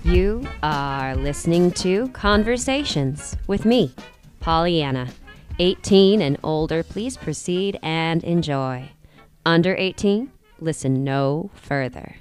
You are listening to Conversations with me, Pollyanna. 18 and older, please proceed and enjoy. Under 18, listen no further.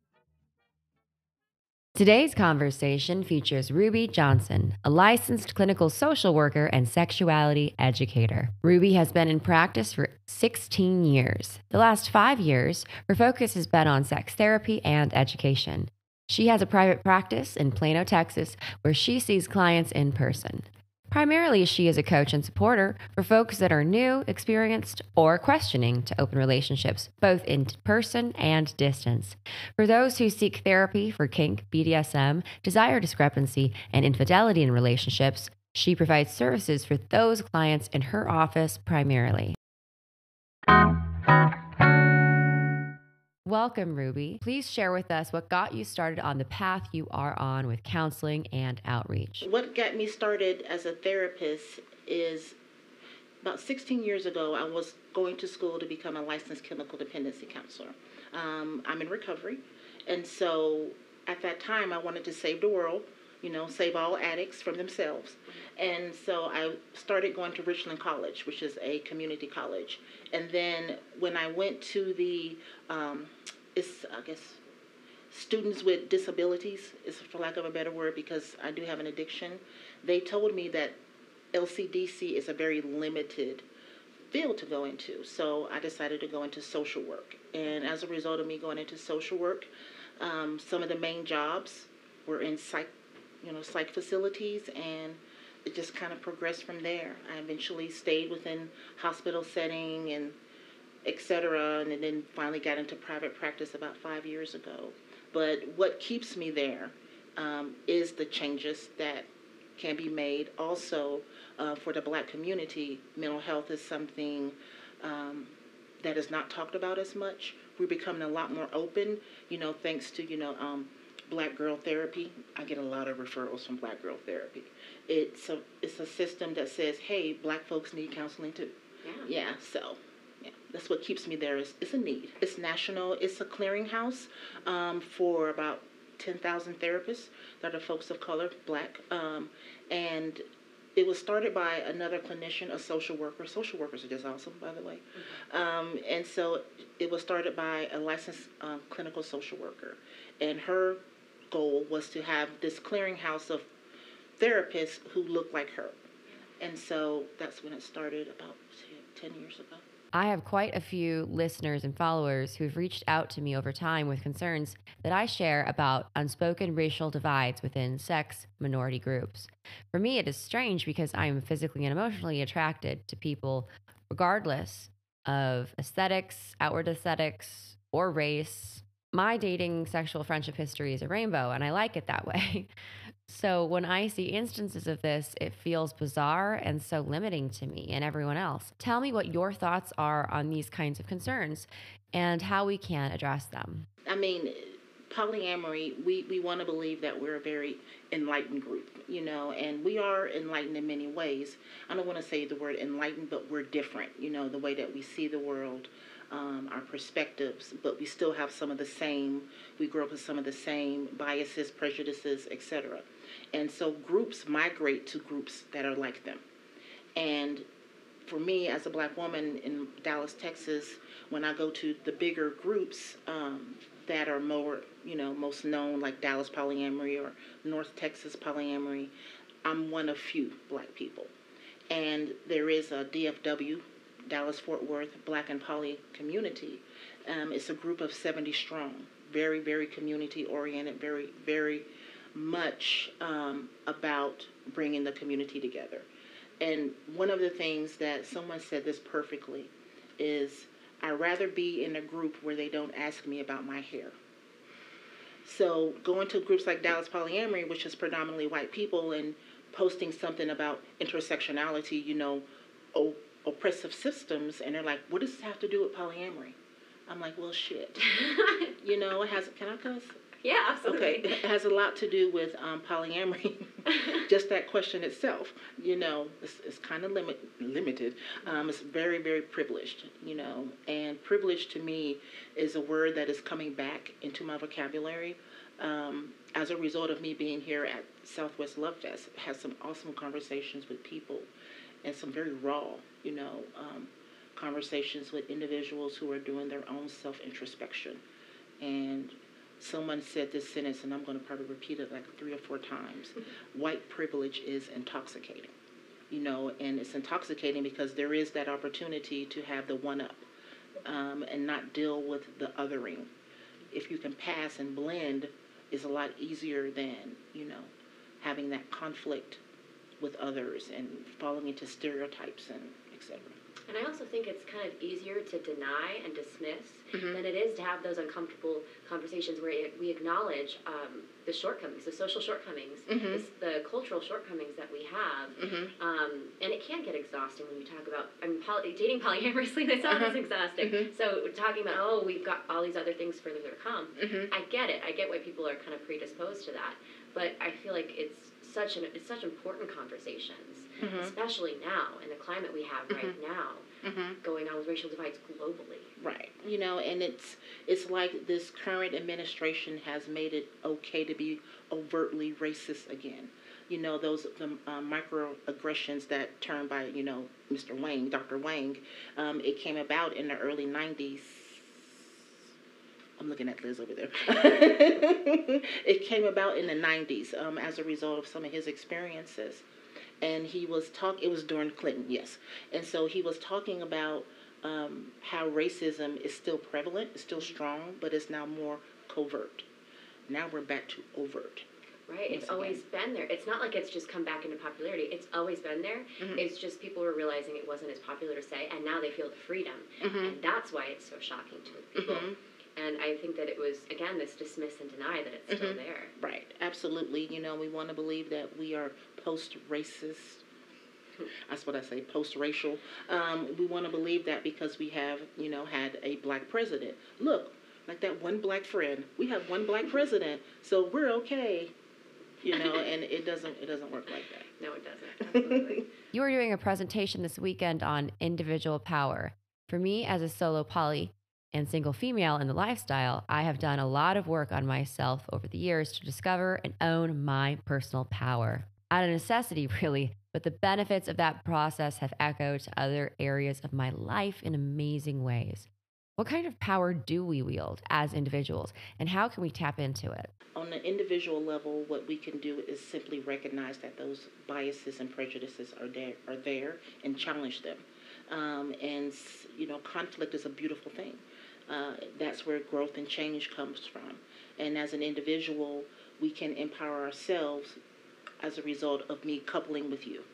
Today's conversation features Ruby Johnson, a licensed clinical social worker and sexuality educator. Ruby has been in practice for 16 years. The last 5 years, her focus has been on sex therapy and education. She has a private practice in Plano, Texas, where she sees clients in person. Primarily, she is a coach and supporter for folks that are new, experienced, or questioning to open relationships, both in person and distance. For those who seek therapy for kink, BDSM, desire discrepancy, and infidelity in relationships, she provides services for those clients in her office primarily. Welcome, Ruby. Please share with us what got you started on the path you are on with counseling and outreach. What got me started as a therapist is about 16 years ago, I was going to school to become a licensed chemical dependency counselor. I'm in recovery, and so at that time, I wanted to save the world, save all addicts from themselves. And so I started going to Richland College, which is a community college. And then when I went to the, students with disabilities, is for lack of a better word, because I do have an addiction, they told me that LCDC is a very limited field to go into. So I decided to go into social work. And as a result of me going into social work, some of the main jobs were in psych facilities, and it just kind of progressed from there. I eventually stayed within hospital setting and et cetera, and then finally got into private practice about 5 years ago. But what keeps me there is the changes that can be made. Also, for the Black community, mental health is something that is not talked about as much. We're becoming a lot more open, thanks to, Black Girl Therapy. I get a lot of referrals from Black Girl Therapy. It's a system that says, hey, Black folks need counseling too. Yeah, that's what keeps me there. It's a need. It's national. It's a clearinghouse for about 10,000 therapists that are folks of color, Black. And it was started by another clinician, a social worker. Social workers are just awesome, by the way. And so it was started by a licensed clinical social worker. And her goal was to have this clearinghouse of therapists who look like her. And so that's when it started about 10 years ago. I have quite a few listeners and followers who have reached out to me over time with concerns that I share about unspoken racial divides within sex minority groups. For me, it is strange because I am physically and emotionally attracted to people regardless of aesthetics, outward aesthetics, or race. My dating sexual friendship history is a rainbow, and I like it that way. So when I see instances of this, it feels bizarre and so limiting to me and everyone else. Tell me what your thoughts are on these kinds of concerns and how we can address them. I mean, polyamory, we want to believe that we're a very enlightened group, and we are enlightened in many ways. I don't want to say the word enlightened, but we're different, the way that we see the world, our perspectives, but we still have we grew up with some of the same biases, prejudices, etc. And so groups migrate to groups that are like them. And for me, as a Black woman in Dallas, Texas, when I go to the bigger groups that are more, most known, like Dallas Polyamory or North Texas Polyamory, I'm one of few Black people. And there is a DFW, Dallas-Fort Worth Black and Poly Community. It's a group of 70 strong, very, very community-oriented, very, very much about bringing the community together. And one of the things that someone said this perfectly is, I'd rather be in a group where they don't ask me about my hair. So going to groups like Dallas Polyamory, which is predominantly white people, and posting something about intersectionality, oppressive systems, and they're like, what does this have to do with polyamory? I'm like, well, shit. It has, can I cuss? Yeah, absolutely. Okay, it has a lot to do with polyamory. Just that question itself, it's kind of limited. It's very, very privileged, and privilege to me is a word that is coming back into my vocabulary. As a result of me being here at Southwest Love Fest, had some awesome conversations with people and some very raw, conversations with individuals who are doing their own self-introspection. And someone said this sentence, and I'm going to probably repeat it like 3 or 4 times. White privilege is intoxicating, and it's intoxicating because there is that opportunity to have the one-up and not deal with the othering. If you can pass and blend, is a lot easier than, having that conflict with others and falling into stereotypes and etc. And I also think it's kind of easier to deny and dismiss than it is to have those uncomfortable conversations where we acknowledge the shortcomings, the social shortcomings, the cultural shortcomings that we have. And it can get exhausting when you talk about, dating polyamorously, that sounds exhausting. So talking about, we've got all these other things further to come. I get it. I get why people are kind of predisposed to that. But I feel like it's such important conversations, especially now in the climate we have right now, going on with racial divides globally. Right. And it's like this current administration has made it okay to be overtly racist again. The microaggressions that turned by, Mr. Wang, Dr. Wang, it came about in the early 90s. I'm looking at Liz over there. It came about in the 90s as a result of some of his experiences. And he was it was during Clinton, yes. And so he was talking about how racism is still prevalent, it's still strong, but it's now more covert. Now we're back to overt. Right, it's always been there. It's not like it's just come back into popularity. It's always been there. It's just people were realizing it wasn't as popular to say, and now they feel the freedom. And that's why it's so shocking to people. And I think that it was, again, this dismiss and deny that it's still there. Right, absolutely. We want to believe that we are post-racist. That's what I say, post-racial. We want to believe that because we have, had a black president. Look, like that one black friend. We have one black president, so we're okay. And it doesn't work like that. No, it doesn't. Absolutely. You were doing a presentation this weekend on individual power. For me, as a solo poly and single female in the lifestyle, I have done a lot of work on myself over the years to discover and own my personal power. Out of necessity, really, but the benefits of that process have echoed to other areas of my life in amazing ways. What kind of power do we wield as individuals, and how can we tap into it? On the individual level, what we can do is simply recognize that those biases and prejudices are there and challenge them. Conflict is a beautiful thing. That's where growth and change comes from. And as an individual, we can empower ourselves as a result of me coupling with you.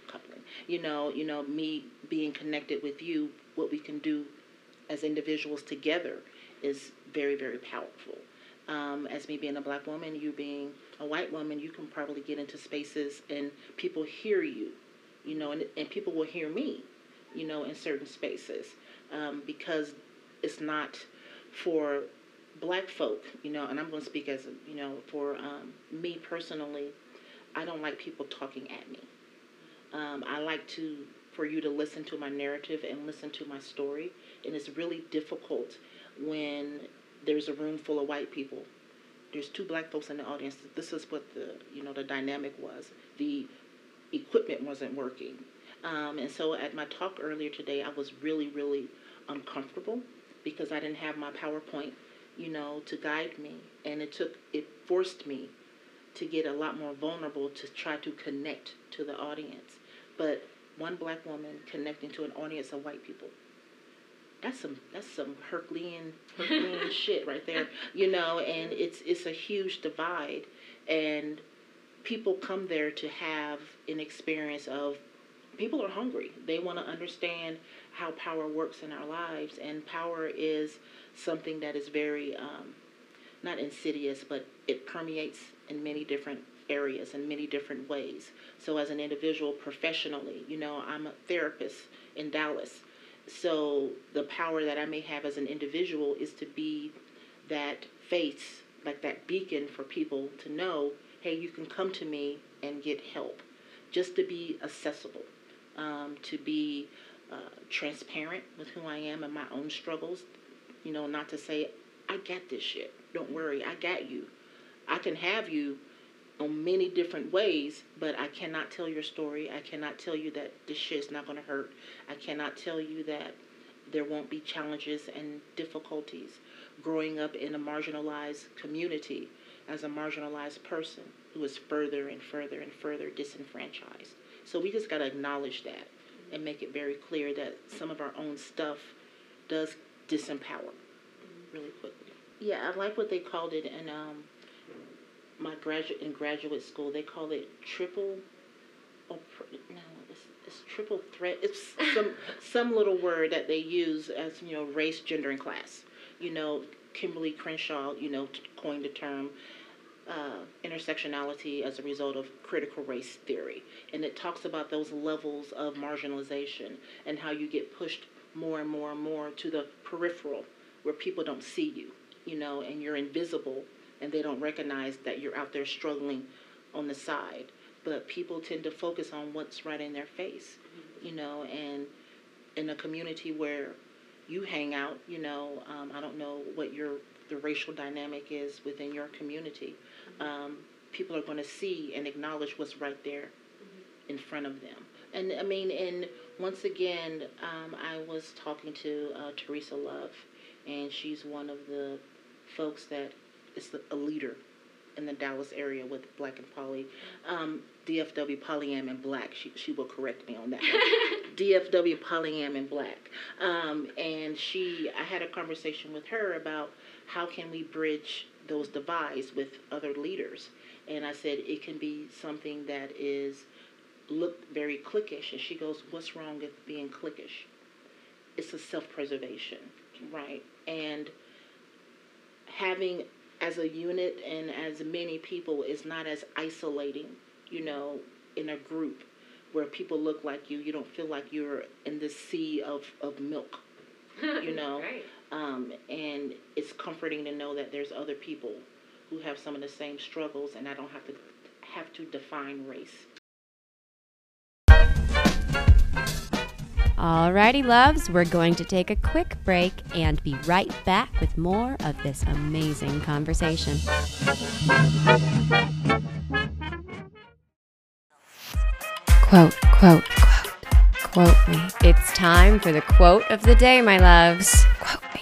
Me being connected with you, what we can do as individuals together is very, very powerful. As me being a black woman, you being a white woman, you can probably get into spaces and people hear you, and people will hear me, in certain spaces, because it's not for black folk, and I'm going to speak as, for me personally, I don't like people talking at me. I like for you to listen to my narrative and listen to my story, and it's really difficult when there's a room full of white people. There's 2 black folks in the audience. This is what the dynamic was. The equipment wasn't working. And so at my talk earlier today, I was really, really uncomfortable because I didn't have my PowerPoint, to guide me. And it forced me to get a lot more vulnerable to try to connect to the audience. But one black woman connecting to an audience of white people, that's some Herculean shit right there, and it's a huge divide, and people come there to have an experience of, people are hungry. They want to understand how power works in our lives, and power is something that is very, not insidious, but it permeates in many different areas in many different ways. So as an individual professionally, I'm a therapist in Dallas, So the power that I may have as an individual is to be that face, like that beacon for people to know, hey, you can come to me and get help. Just to be accessible, to be transparent with who I am and my own struggles. Not to say, I got this shit. Don't worry, I got you. I can have you on many different ways, but I cannot tell your story. I cannot tell you that this shit's not going to hurt. I cannot tell you that there won't be challenges and difficulties growing up in a marginalized community as a marginalized person who is further and further and further disenfranchised. So we just got to acknowledge that and make it very clear that some of our own stuff does disempower really quickly. Yeah, I like what they called it in graduate school. They call it triple. It's triple threat. It's some little word that they use as race, gender, and class. Kimberly Crenshaw coined the term intersectionality as a result of critical race theory, and it talks about those levels of marginalization and how you get pushed more and more and more to the peripheral, where people don't see you, and you're invisible, and they don't recognize that you're out there struggling on the side. But people tend to focus on what's right in their face, and in a community where you hang out, I don't know what the racial dynamic is within your community. People are going to see and acknowledge what's right there in front of them. And once again, I was talking to Teresa Love, and she's one of the folks that is a leader in the Dallas area with Black and Poly. DFW, Polyam and Black. She will correct me on that one. DFW, Polyam and Black. And I had a conversation with her about how can we bridge those divides with other leaders. And I said it can be something that look very cliquish. And she goes, what's wrong with being cliquish? It's a self-preservation, right? And having as a unit and as many people is not as isolating, in a group where people look like you. You don't feel like you're in this sea of milk, Right. And it's comforting to know that there's other people who have some of the same struggles, and I don't have to define race. Alrighty, loves, we're going to take a quick break and be right back with more of this amazing conversation. Quote, quote, quote, quote me. It's time for the quote of the day, my loves. Quote me.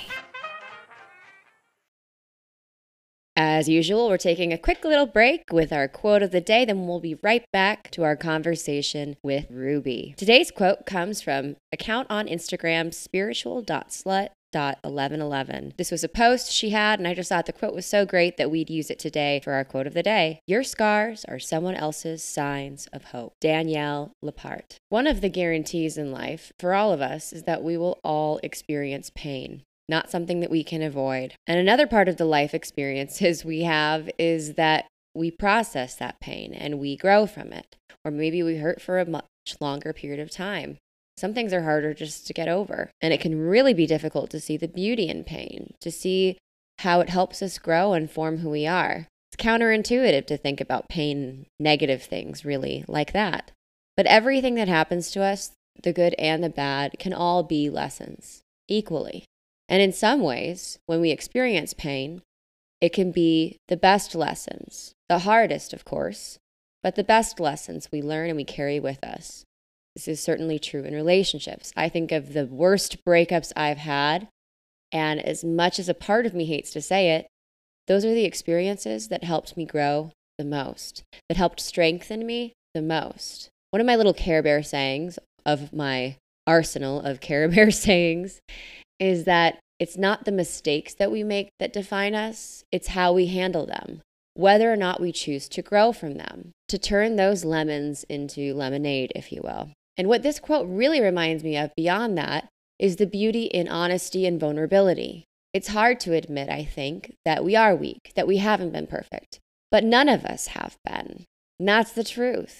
As usual, we're taking a quick little break with our quote of the day, then we'll be right back to our conversation with Ruby. Today's quote comes from account on Instagram, spiritual.slut.1111. This was a post she had, and I just thought the quote was so great that we'd use it today for our quote of the day. Your scars are someone else's signs of hope. Danielle Lepart. One of the guarantees in life for all of us is that we will all experience pain. Not something that we can avoid. And another part of the life experiences we have is that we process that pain and we grow from it. Or maybe we hurt for a much longer period of time. Some things are harder just to get over. And it can really be difficult to see the beauty in pain, to see how it helps us grow and form who we are. It's counterintuitive to think about pain, negative things really like that. But everything that happens to us, the good and the bad, can all be lessons equally. And in some ways, when we experience pain, it can be the best lessons, the hardest, of course, but the best lessons we learn and we carry with us. This is certainly true in relationships. I think of the worst breakups I've had, and as much as a part of me hates to say it, those are the experiences that helped me grow the most, that helped strengthen me the most. One of my little Care Bear sayings of my arsenal of Care Bear sayings is that it's not the mistakes that we make that define us, it's how we handle them, whether or not we choose to grow from them, to turn those lemons into lemonade, if you will. And what this quote really reminds me of beyond that is the beauty in honesty and vulnerability. It's hard to admit, I think, that we are weak, that we haven't been perfect, but none of us have been. And that's the truth.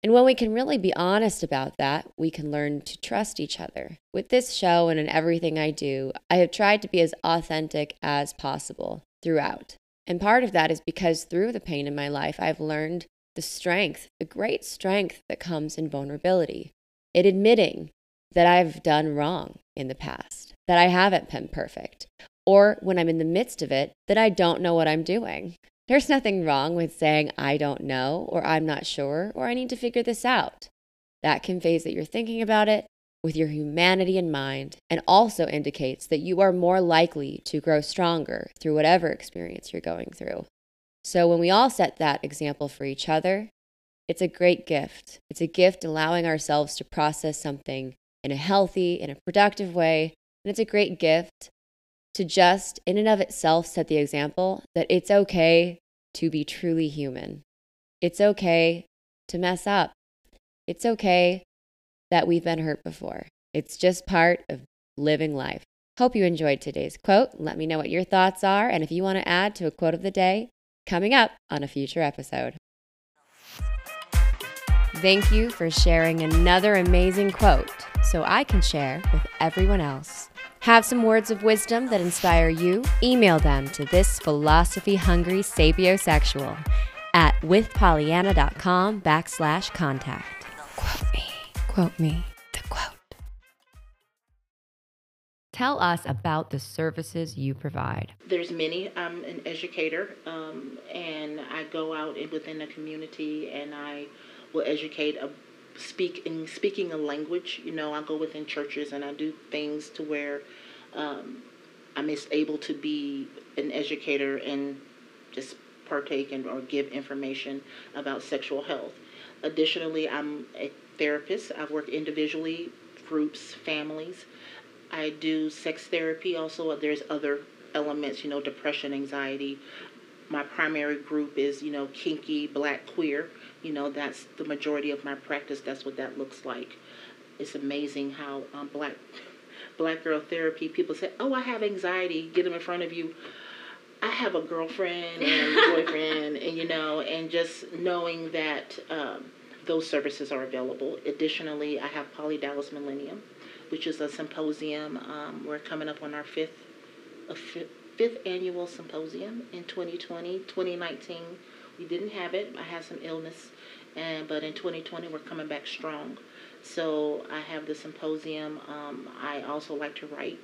And when we can really be honest about that, we can learn to trust each other. With this show and in everything I do, I have tried to be as authentic as possible throughout. And part of that is because through the pain in my life, I've learned the strength, the great strength that comes in vulnerability, in admitting that I've done wrong in the past, that I haven't been perfect, or when I'm in the midst of it, that I don't know what I'm doing. There's nothing wrong with saying I don't know, or I'm not sure, or I need to figure this out. That conveys that you're thinking about it with your humanity in mind, and also indicates that you are more likely to grow stronger through whatever experience you're going through. So when we all set that example for each other, it's a great gift. It's a gift allowing ourselves to process something in a healthy, in a productive way, and it's a great gift to just, in and of itself, set the example that it's okay to be truly human. It's okay to mess up. It's okay that we've been hurt before. It's just part of living life. Hope you enjoyed today's quote. Let me know what your thoughts are, and if you want to add to a quote of the day, coming up on a future episode. Thank you for sharing another amazing quote so I can share with everyone else. Have some words of wisdom that inspire you? Email them to this philosophy-hungry sapiosexual at withpollyanna.com/contact. Quote me, the quote. Tell us about the services you provide. There's many. I'm an educator, and I go out within the community, and I will educate, speaking a language. I go within churches, and I do things to where I'm able to be an educator and just partake or give information about sexual health. Additionally, I'm a therapist. I work individually, groups, families. I do sex therapy also. There's other elements, depression, anxiety. My primary group is, kinky, black, queer. That's the majority of my practice. That's what that looks like. It's amazing how black girl therapy, people say, oh, I have anxiety. Get them in front of you. I have a girlfriend and boyfriend, and just knowing that those services are available. Additionally, I have Poly Dallas Millennium, which is a symposium. We're coming up on our fifth annual symposium in 2020. 2019, we didn't have it. I had some illness, but in 2020, we're coming back strong. So I have the symposium. I also like to write.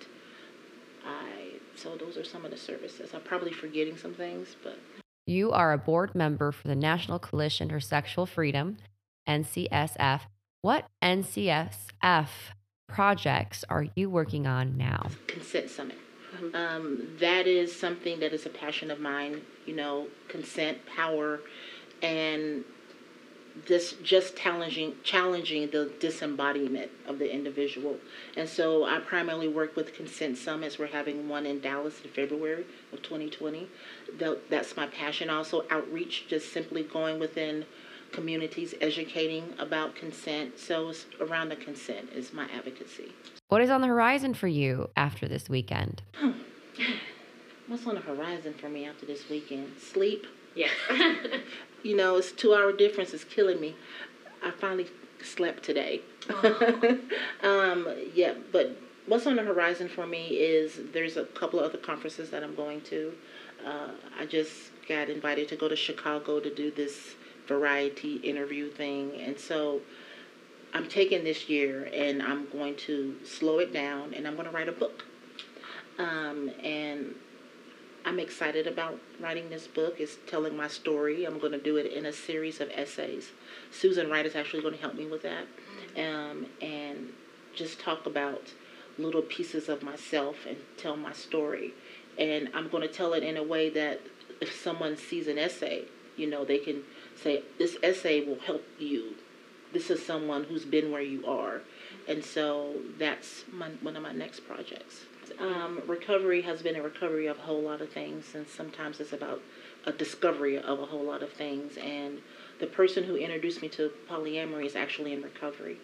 So those are some of the services. I'm probably forgetting some things, but... You are a board member for the National Coalition for Sexual Freedom, NCSF. What NCSF projects are you working on now? Consent Summit. That is something that is a passion of mine, consent, power, and just challenging the disembodiment of the individual. And so I primarily work with Consent Summits. We're having one in Dallas in February of 2020. That's my passion. Also outreach, just simply going within communities, educating about consent. So it's around the consent is my advocacy. What is on the horizon for you after this weekend? What's on the horizon for me after this weekend? Sleep. Yes. It's 2-hour difference is killing me. I finally slept today. Yeah, but what's on the horizon for me is there's a couple of other conferences that I'm going to. I just got invited to go to Chicago to do this variety interview thing. And so I'm taking this year and I'm going to slow it down and I'm going to write a book. And I'm excited about writing this book. It's telling my story. I'm going to do it in a series of essays. Susan Wright is actually going to help me with that. And just talk about little pieces of myself and tell my story. And I'm going to tell it in a way that if someone sees an essay, they can say, this essay will help you. This is someone who's been where you are. And so that's one of my next projects. Recovery has been a recovery of a whole lot of things, and sometimes it's about a discovery of a whole lot of things. And the person who introduced me to polyamory is actually in recovery.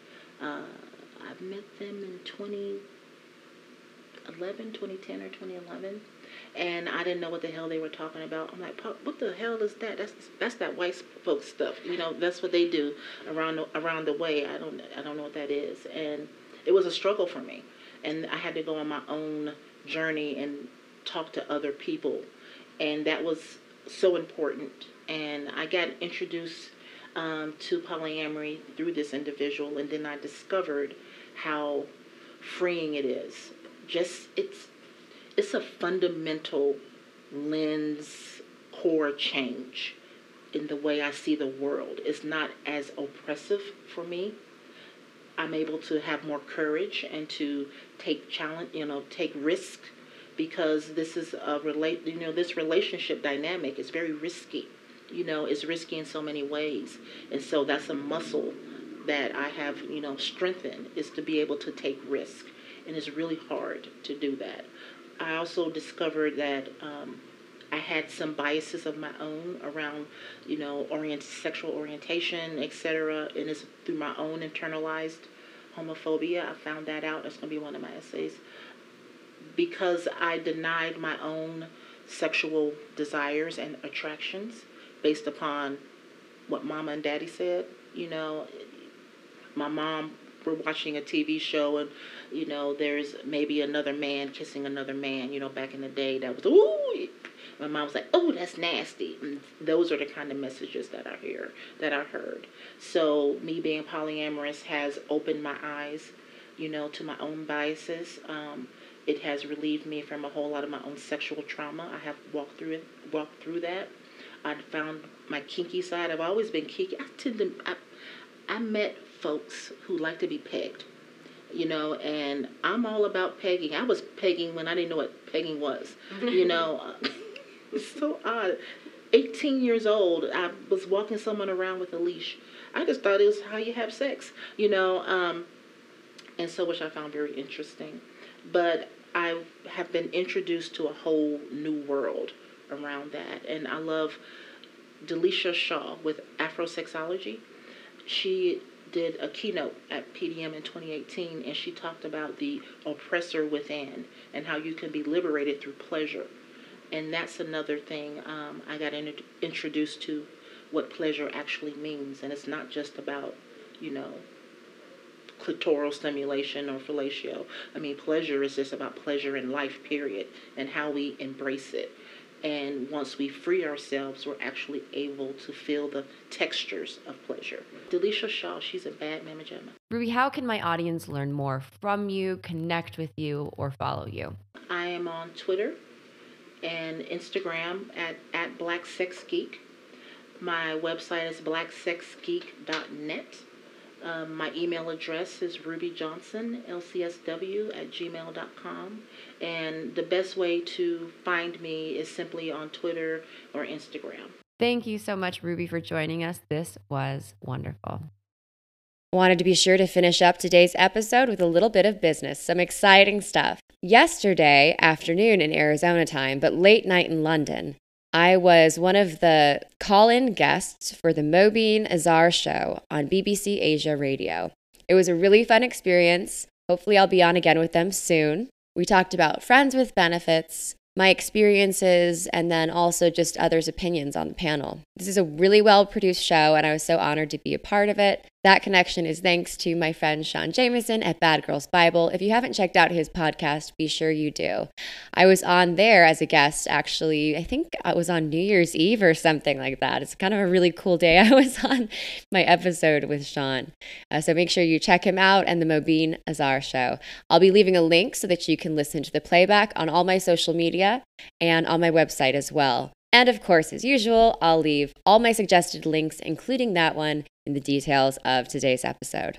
I've met them in 2010 or 2011, And I didn't know what the hell they were talking about. I'm like, what the hell is that? That's that white folks stuff. That's what they do around the way. I don't know what that is. And it was a struggle for me. And I had to go on my own journey and talk to other people. And that was so important. And I got introduced to polyamory through this individual, and then I discovered how freeing it is. It's a fundamental lens core change in the way I see the world. It's not as oppressive for me. I'm able to have more courage and to take challenge, take risk, because this is this relationship dynamic is very risky. It's risky in so many ways. And so that's a muscle that I have, strengthened, is to be able to take risk. And it's really hard to do that. I also discovered that I had some biases of my own around, sexual orientation, etc. And it's through my own internalized homophobia. I found that out. That's going to be one of my essays. Because I denied my own sexual desires and attractions based upon what Mama and Daddy said. My mom, we're watching a TV show and, there's maybe another man kissing another man, back in the day that was, ooh. My mom was like, oh, that's nasty. And those are the kind of messages that I heard. So me being polyamorous has opened my eyes, to my own biases. It has relieved me from a whole lot of my own sexual trauma. I have walked through that. I found my kinky side. I've always been kinky. I met folks who like to be pegged, and I'm all about pegging. I was pegging when I didn't know what pegging was, It's so odd. 18 years old, I was walking someone around with a leash. I just thought it was how you have sex, and so which I found very interesting. But I have been introduced to a whole new world around that. And I love Delisha Shaw with Afrosexology. She did a keynote at PDM in 2018, and she talked about the oppressor within and how you can be liberated through pleasure. And that's another thing I got introduced to, what pleasure actually means. And it's not just about, clitoral stimulation or fellatio. I mean, pleasure is just about pleasure in life, period, and how we embrace it. And once we free ourselves, we're actually able to feel the textures of pleasure. Delisha Shaw, she's a bad mamma jamma. Ruby, how can my audience learn more from you, connect with you, or follow you? I am on Twitter and Instagram at Black Sex Geek. My website is blacksexgeek.net. My email address is rubyjohnson@lcsw@gmail.com. And the best way to find me is simply on Twitter or Instagram. Thank you so much, Ruby, for joining us. This was wonderful. Wanted to be sure to finish up today's episode with a little bit of business, some exciting stuff. Yesterday afternoon in Arizona time, but late night in London, I was one of the call-in guests for the Mobeen Azhar show on BBC Asia Radio. It was a really fun experience. Hopefully I'll be on again with them soon. We talked about friends with benefits, my experiences, and then also just others' opinions on the panel. This is a really well-produced show, and I was so honored to be a part of it. That connection is thanks to my friend Sean Jameson at Bad Girls Bible. If you haven't checked out his podcast, be sure you do. I was on there as a guest, actually. I think I was on New Year's Eve or something like that. It's kind of a really cool day. I was on my episode with Sean. So make sure you check him out and the Mobeen Azhar show. I'll be leaving a link so that you can listen to the playback on all my social media and on my website as well. And of course, as usual, I'll leave all my suggested links, including that one, in the details of today's episode.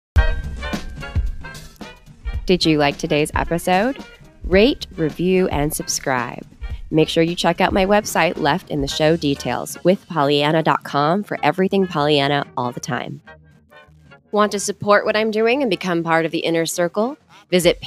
Did you like today's episode? Rate, review, and subscribe. Make sure you check out my website left in the show details, withpollyanna.com, for everything Pollyanna all the time. Want to support what I'm doing and become part of the inner circle? Visit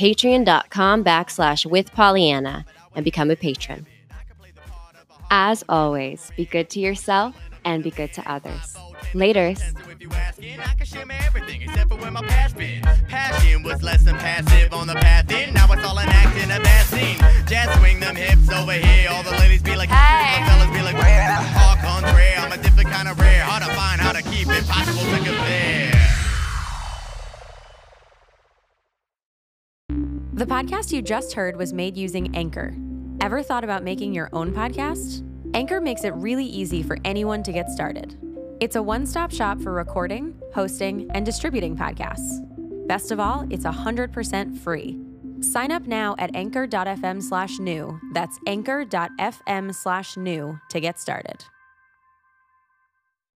patreon.com/withpollyanna and become a patron. As always, be good to yourself, and be good to others. Laters. If you asking, I can share my everything except for where my past been. Passion was less than passive on the path in. Now it's all an act in a bad scene. Jazz swing them hips over here. All the ladies be like, hey. The fellas be like, all contrary. I'm a different kind of rare. Hard to find, how to keep, impossible to compare. The podcast you just heard was made using Anchor. Ever thought about making your own podcast? Anchor makes it really easy for anyone to get started. It's a one-stop shop for recording, hosting, and distributing podcasts. Best of all, it's 100% free. Sign up now at anchor.fm/new. That's anchor.fm/new to get started.